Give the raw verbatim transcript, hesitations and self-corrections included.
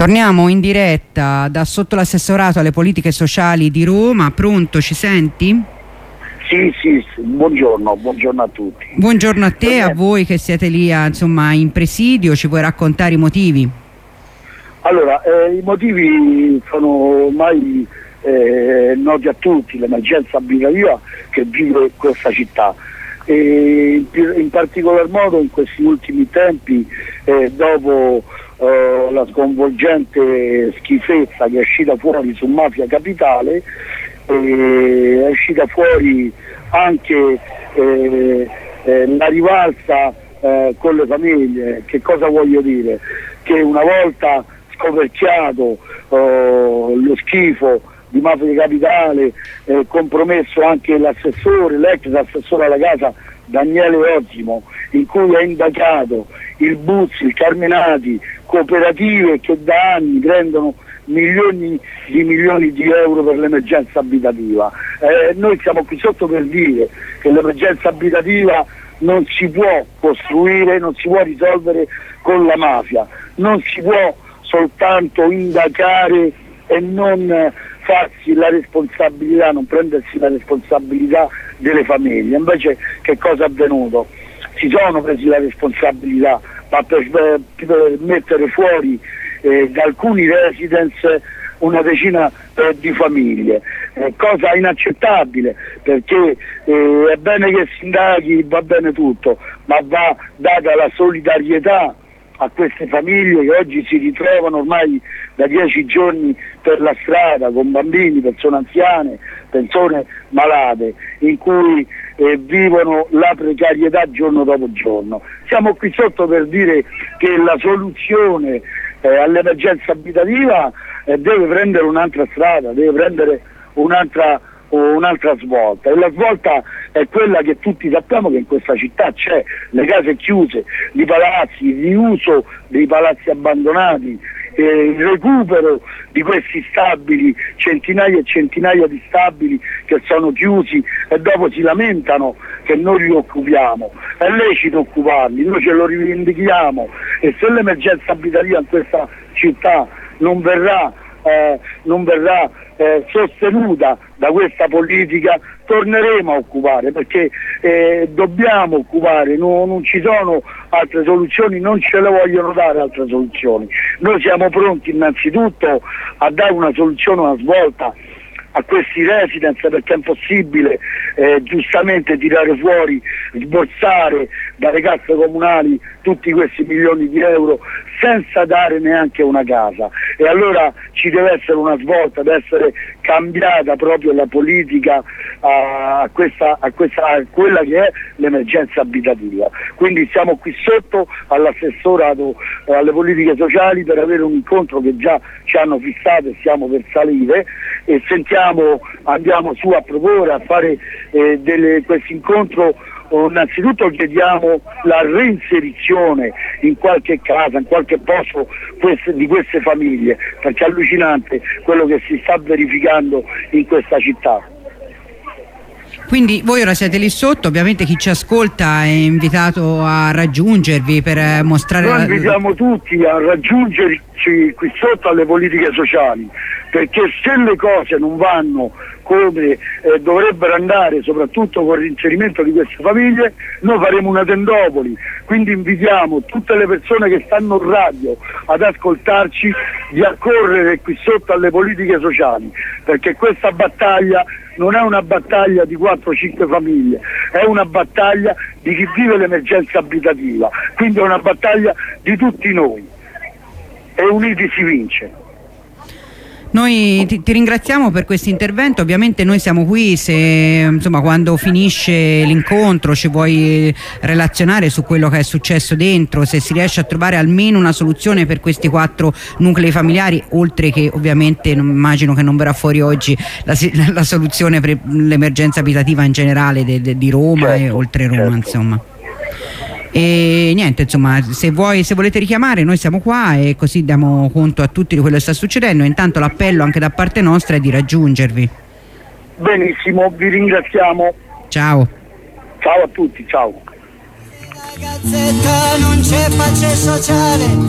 Torniamo in diretta da sotto l'assessorato alle politiche sociali di Roma. Pronto, ci senti? Sì, sì, sì. Buongiorno, buongiorno a tutti. Buongiorno a te, a voi che siete lì a, insomma, in presidio, ci puoi raccontare i motivi? Allora, eh, i motivi sono ormai eh, noti a tutti, l'emergenza abitativa che vive questa città. E in particolar modo in questi ultimi tempi, eh, dopo eh, la sconvolgente schifezza che è uscita fuori su Mafia Capitale, eh, è uscita fuori anche eh, eh, la rivalsa eh, con le famiglie. Che cosa voglio dire? Che una volta scoperchiato eh, lo schifo di Mafia Capitale, eh, compromesso anche l'assessore, l'ex assessore alla casa Daniele Ozzimo, in cui è indagato il Buzzi, il Carmenati, cooperative che da anni prendono milioni di milioni di euro per l'emergenza abitativa. Eh, noi siamo qui sotto per dire che l'emergenza abitativa non si può costruire, non si può risolvere con la mafia, non si può soltanto indagare e non farsi la responsabilità, non prendersi la responsabilità delle famiglie. Invece che cosa è avvenuto? Si sono presi la responsabilità, ma per, per, per mettere fuori eh, da alcuni residence una decina eh, di famiglie, eh, cosa inaccettabile, perché eh, è bene che si indaghi, va bene tutto, ma va data la solidarietà a queste famiglie che oggi si ritrovano ormai da dieci giorni per la strada con bambini, persone anziane, persone malate, in cui eh, vivono la precarietà giorno dopo giorno. Siamo qui sotto per dire che la soluzione eh, all'emergenza abitativa eh, deve prendere un'altra strada, deve prendere un'altra un'altra svolta, e la svolta è quella che tutti sappiamo che in questa città c'è: le case chiuse, i palazzi, il riuso dei palazzi abbandonati, eh, il recupero di questi stabili, centinaia e centinaia di stabili che sono chiusi e dopo si lamentano che non li occupiamo. È lecito occuparli, noi ce lo rivendichiamo, e se l'emergenza abitativa in questa città non verrà Eh, non verrà eh, sostenuta da questa politica, torneremo a occupare, perché eh, dobbiamo occupare, no, non ci sono altre soluzioni, non ce le vogliono dare altre soluzioni. Noi siamo pronti innanzitutto a dare una soluzione, una svolta a questi residence, perché è impossibile eh, giustamente tirare fuori, sborsare dalle casse comunali tutti questi milioni di euro senza dare neanche una casa. E allora ci deve essere una svolta, deve essere cambiata proprio la politica a, questa, a, questa, a quella che è l'emergenza abitativa. Quindi siamo qui sotto all'assessorato eh, alle politiche sociali per avere un incontro che già ci hanno fissato e siamo per salire, e sentiamo, andiamo su a proporre, a fare eh, questo incontro. Innanzitutto chiediamo la reinserizione in qualche casa, in qualche posto queste, di queste famiglie, perché è allucinante quello che si sta verificando in questa città. Quindi voi ora siete lì sotto, ovviamente chi ci ascolta è invitato a raggiungervi per mostrare... Noi invitiamo la... tutti a raggiungerci qui sotto alle politiche sociali, perché se le cose non vanno come eh, dovrebbero andare, soprattutto con il reinserimento di queste famiglie, noi faremo una tendopoli. Quindi invitiamo tutte le persone che stanno in radio ad ascoltarci di accorrere qui sotto alle politiche sociali, perché questa battaglia non è una battaglia di quattro cinque famiglie, è una battaglia di chi vive l'emergenza abitativa, quindi è una battaglia di tutti noi, e uniti si vince. Noi ti, ti ringraziamo per questo intervento, ovviamente noi siamo qui se insomma quando finisce l'incontro ci vuoi relazionare su quello che è successo dentro, se si riesce a trovare almeno una soluzione per questi quattro nuclei familiari, oltre che ovviamente immagino che non verrà fuori oggi la, la soluzione per l'emergenza abitativa in generale de, de, di Roma, certo, e oltre Roma, certo. Insomma. E niente, insomma, se, vuoi, se volete richiamare noi siamo qua, e così diamo conto a tutti di quello che sta succedendo. Intanto l'appello anche da parte nostra è di raggiungervi. Benissimo, vi ringraziamo. Ciao. Ciao a tutti, ciao. Gazzetta non c'è pace sociale.